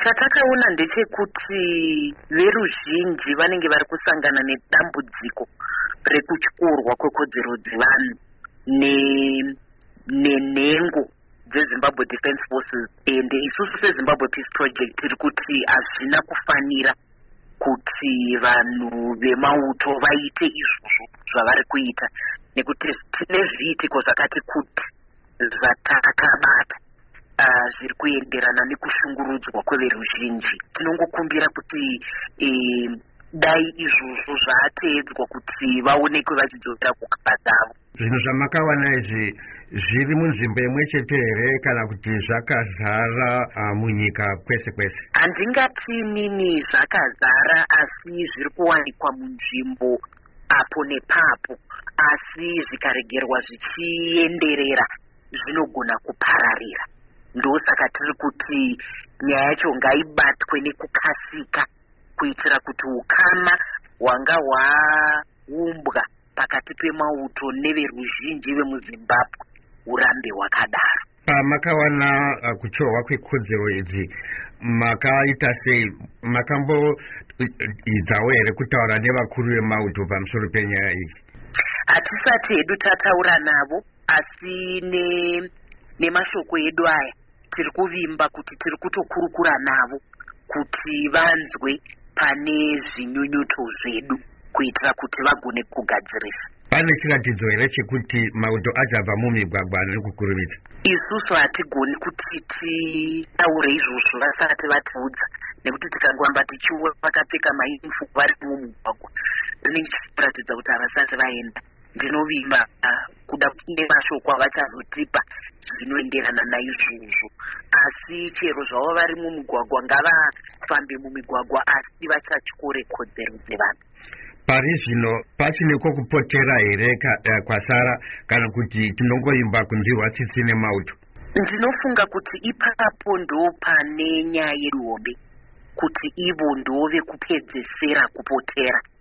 Chatakaona ndechekuti veruzhinji vanenge vari kusangana nedambudziko rekutyorwa kwekodzero dzevanhu nenhengo dzeZimbabwe Defence Forces. Ende isusu seZimbabwe Peace Project tiri kuti hazvina kufanira kuti vanhu vemauto vaite izvozvo zvavari kuita, nekuti tine zviitiko zvakati kuti zvatakabata zviri kuenderana nekushungurudzwa kweveruzhinji. Tinongokumbira kuti dai izvozvo zvateedzwa kuti vaonekwe vachidzokera kukaba dzavo. Zvinhu zvamakawana izvi zviri munzvimbo imwe chete here kana kuti zvakazara munyika kwese kwese? Handingati nini zvakazara, asi zviri kuwanikwa munzvimbo apo nepapo, asi zvikaregerwa zvichienderera zvinogona kupararira. Ndosaka tiri kuti nyaya yacho ngaibatwe nekukasika kuitira kuti ukama hwanga hwaumbwa pakati pemauto neveruzhinji vemuZimbabwe urambe hwakadaro. Makawana kutorwa kwekodzero idzi makaita sei? Makamboidzawo here kutaura nevakuru vemauto pamusoro penyaya iyi? Hatisati hedu tataura navo, asi nemashoko edu aya tiri kuvimba kuti tiri kutokurukura navo kuti vanzwe pane zvinyunyuto zvedu kuitira kuti vagone kugadzirisa. Pane chiratidzo here chekuti mauto achabva mumigwagwa nekukurumidza? Isusu hatigoni kuti titaure izvozvo vasati vatiudza, nekuti tikangoramba tichiona vakapfeka mayunifomu vari mumugwagwa rinenge chichiratidza kuti havasati vaenda. Ndinovimba kuda nemashoko avachazotipa zvinoenderana naizvozvo, asi chero zvavo vari mumugwagwa ngavafambe mumigwagwa, asi vachatyore kodzero dzevanhu. Pari zvino pachineko kupotera here kwasara, kana kuti tinongoimba kundirwa tsitsi nemauto? Ndinofunga kuti ipapo ndo pane nyaya yeruombe, kuti ivo ndo vekupedzesera kupotera.